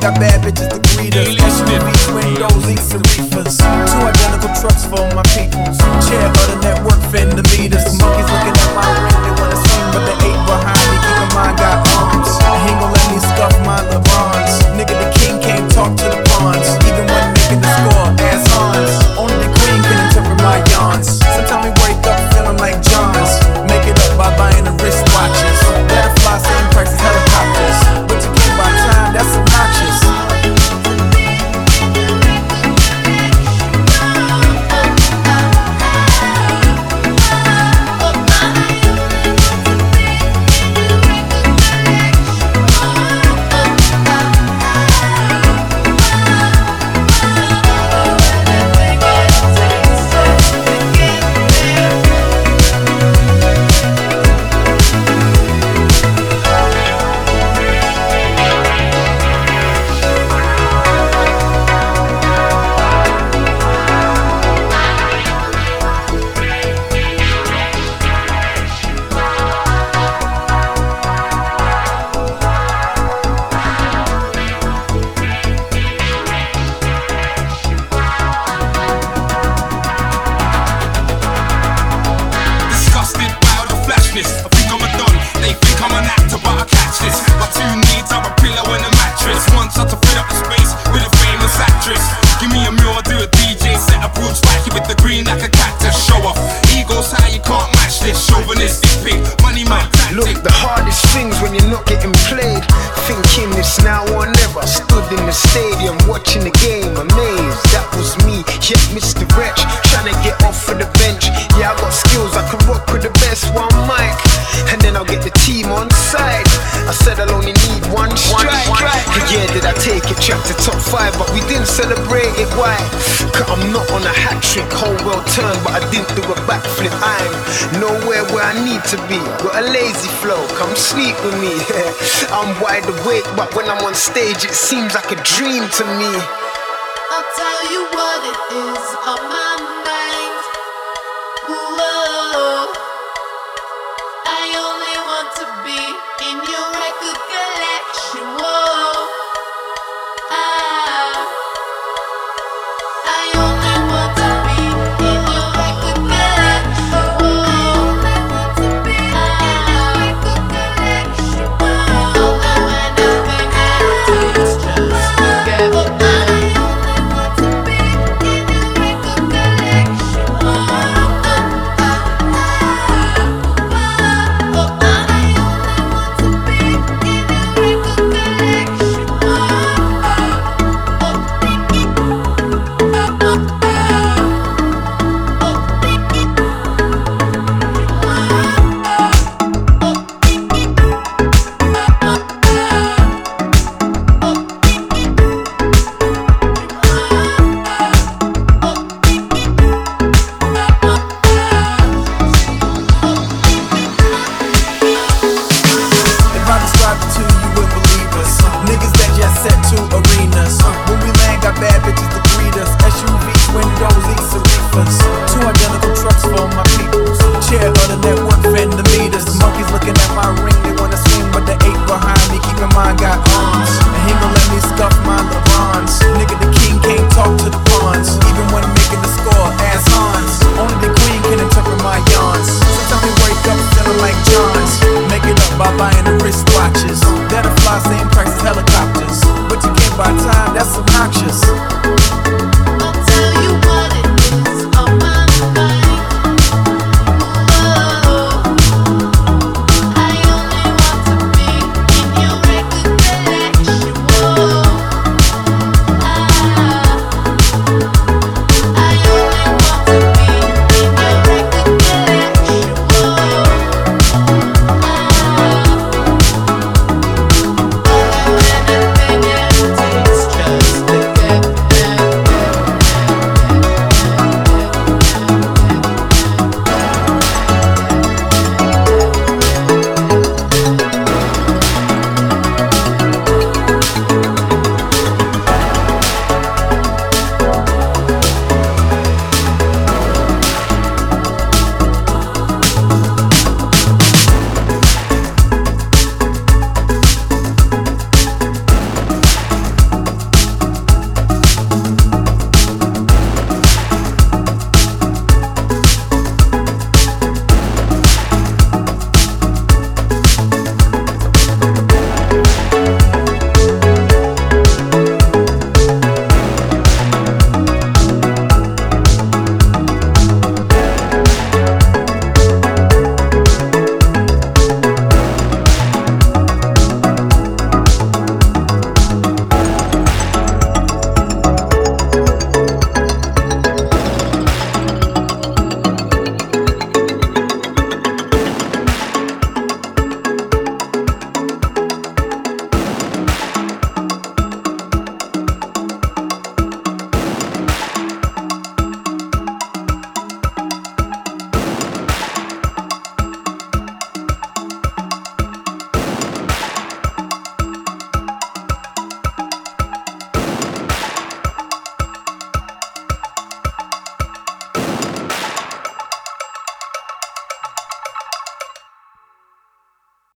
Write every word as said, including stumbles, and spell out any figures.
got bad bitches to greet us. S U Vs, windows, eats and reefers. Two identical trucks for my peoples. Chair of the network, fend the meters. Monkeys looking at my ring, they wanna swing, but the eight behind me, keep in mind, got arms. He ain't gon' let me scuff my LeBrons. Nigga, the king can't talk to the pawns. Even when making the score, ass Hans. Only the queen can interpret my yawns. Sometimes we wake up feeling like Johns. Make it up by buying the wristwatches. Better fly, same price as helicopters. But you can't buy time, that's obnoxious. Look, the hardest things when you're not getting played. Thinking it's now or never. Stood in the stadium watching the game, amazed. That was me, yeah, Mister Wretch, trying to get off of the bench. Yeah, I got skills, I can rock with the best. One mic, and then I'll get the team on side. I said I'll only need one strike. Yeah, did I take it, track to top five, but we didn't celebrate it. Why? Cause I'm not on a hat trick, whole world turned, but I didn't do a backflip. I'm nowhere where I need to be. Got a lazy flow, come sleep with me. I'm wide awake, but when I'm on stage, it seems like a dream to me. I'll tell you what it is on my mind. Whoa, I only want to be in your record collection. Whoa, ah, I only want to be in your record collection. Whoa, I want to be in your record collection. Whoa, all I ever have to do is just forget. Two identical trucks for my peoples. Chair of the network, fend the meters. Monkeys looking at my ring, they wanna swing, but the eight behind me, keep in mind, got arms. And he gon' let me scuff my LeBrons. Nigga, the king can't talk to the pawns. Even when making the score, ass Hans. Only the queen can interpret my yawns. Sometimes we wake up feeling like Johns. Make it up by buying the wristwatches. Better fly, same price as helicopters. But you can't buy time, that's obnoxious.